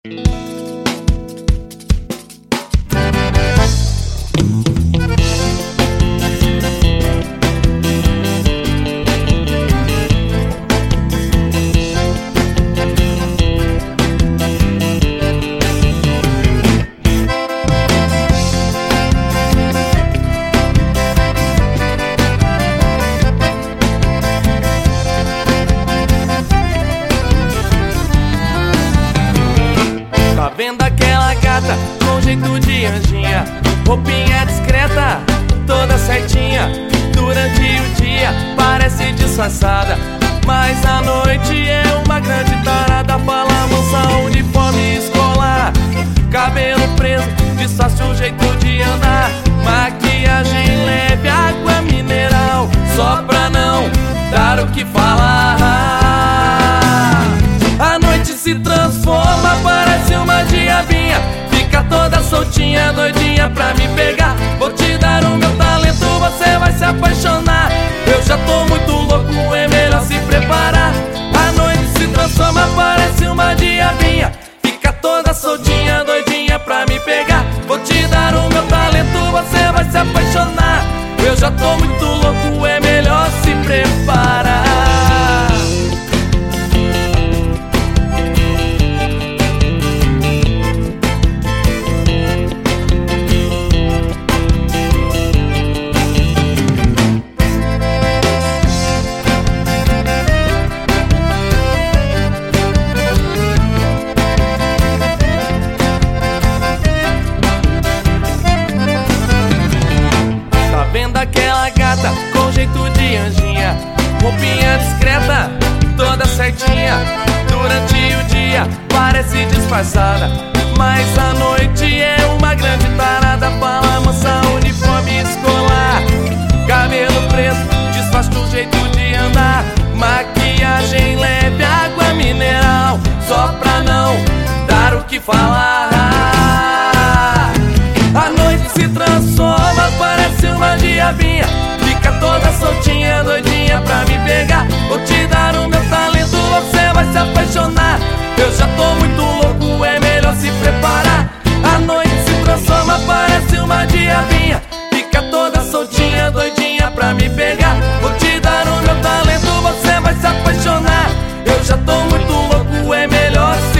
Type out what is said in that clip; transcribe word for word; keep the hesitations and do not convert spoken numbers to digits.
Tá vendo aquela gata com jeito de anjinha? Roupinha discreta, toda certinha. Durante o dia parece disfarçada, mas à noite é uma grande tarada. Fala moça, uniforme escolar, cabelo preso, disfarça o jeito de andar. Maquiagem leve, água mineral, só pra não dar o que falar. A noite se transforma, parece uma diabinha, fica toda soltinha, doidinha pra me pegar. Vou te dar o meu talento, você vai se apaixonar. Eu já tô muito louco, é melhor se preparar. A noite se transforma, parece uma diabinha, fica toda soltinha, doidinha pra me pegar. Vou te dar o meu talento, você vai se apaixonar. Eu já tô muito louco, é melhor se preparar. Vendo aquela gata com jeito de anjinha, roupinha discreta, toda certinha. Durante o dia parece disfarçada, mas à noite é uma grande tarada. Fala moça, uniforme escolar, cabelo preso, disfarça o jeito de andar. Maquiagem leve, água mineral, só pra não dar o que falar. A noite se transforma, parece uma diabinha, fica toda soltinha, doidinha pra me pegar. Vou te dar o meu talento, você vai se apaixonar. Eu já tô muito louco, é melhor se preparar. A noite se transforma, parece uma diabinha, fica toda soltinha, doidinha pra me pegar. Vou te dar o meu talento, você vai se apaixonar. Eu já tô muito louco, é melhor se